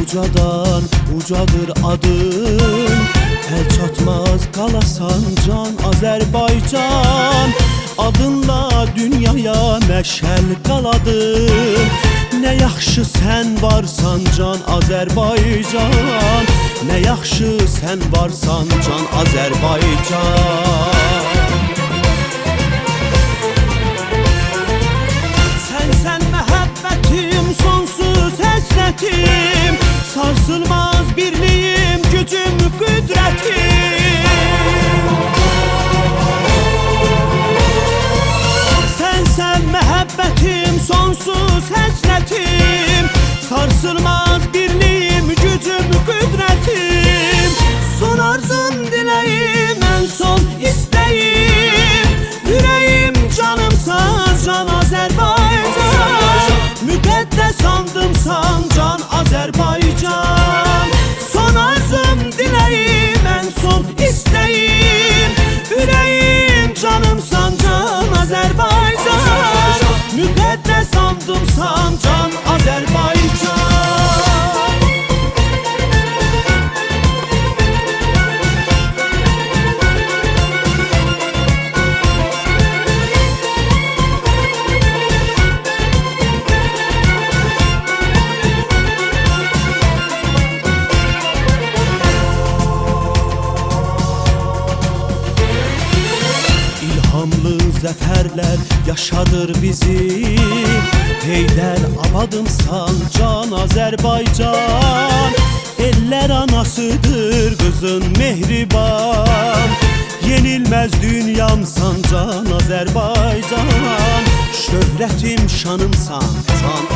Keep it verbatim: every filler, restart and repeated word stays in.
ucadan ucadır adın, el çatmaz qalasan can Azərbaycan. Adınla dünyaya məşəl qaladın, nə yaxşı sən varsan can Azərbaycan, nə yaxşı sən varsan can Azərbaycan. Sənsən məhəbbətim, sonsuz həsrətim, sarsılmaz birliyim, gücüm, qüdrətim. Sənsən məhəbbətim, sonsuz həsrətim, sarsılmaz birliyim, gücüm, qüdrətim. Son arzum, diləyim, ən son istəyim, ürəyim, canımsan can Azərbaycan, müqəddəs andımsan can Azərbaycan. Son arzum, diləyim, ən son istəyim, ürəyim, canımsan can Azərbaycan, müqəddəs andımsan can Azərbaycan. İlhamlı zəfərlər yaşadır bizi, Heydər abadımsan can Azərbaycan. Ellər anasıdır qızın mehriban, yenilməz dünyamsan can Azərbaycan. Şöhrətim, şanımsan can